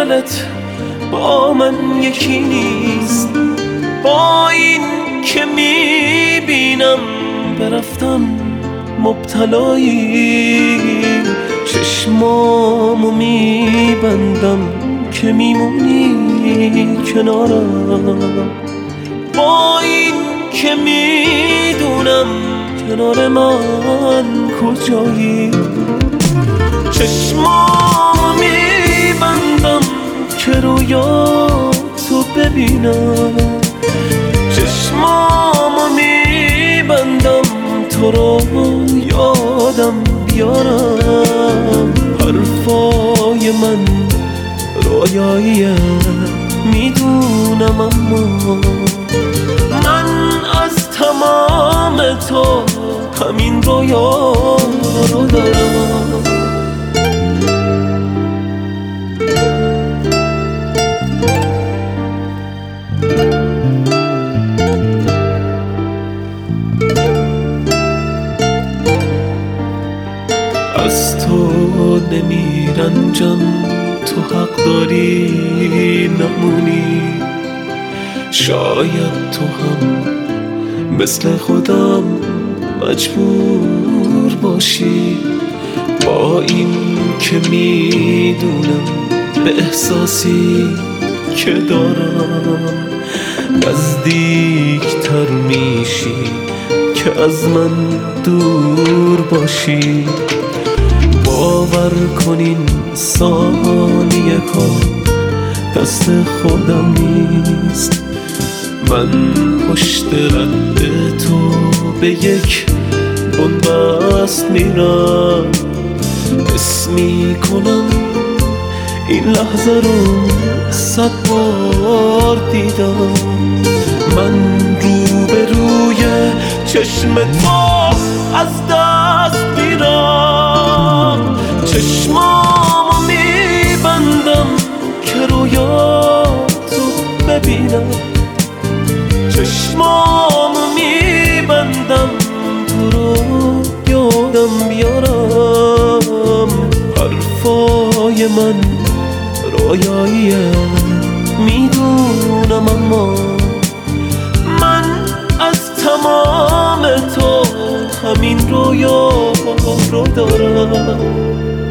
دلت با من یکی نیست، با این که میبینم به رفتن مبتلایی. چشمامو میبندم که میمونی کنارم، با این که میدونم کنار من کجایی. چشمامو میبندم که رویاتو ببینم، چشمامو میبندم تو رو یادم بیارم. حرفای من رویاییه میدونم، اما من از تمام تو همین رویا رو دارم. از تو نمیرنجم، تو حق داری نمونی. شاید تو هم مثل خودم مجبور باشی، با این که میدونم به احساسی که دارم نزدیکتر میشی که از من دور باشی. باور کنین ثانیه کار دست خودم نیست، من پشت رد تو به یک بنبست میرم. حس میکنم این لحظه رو 100 بار دیدم. من روبروی چشم تو از دست میرم، چشمامو میبندم که رویاتو ببینم، چشمامو میبندم تو رو یادم بیارم. حرفای من رویاییه میدونم، اما من از تمام تو همین رویا رو دارم.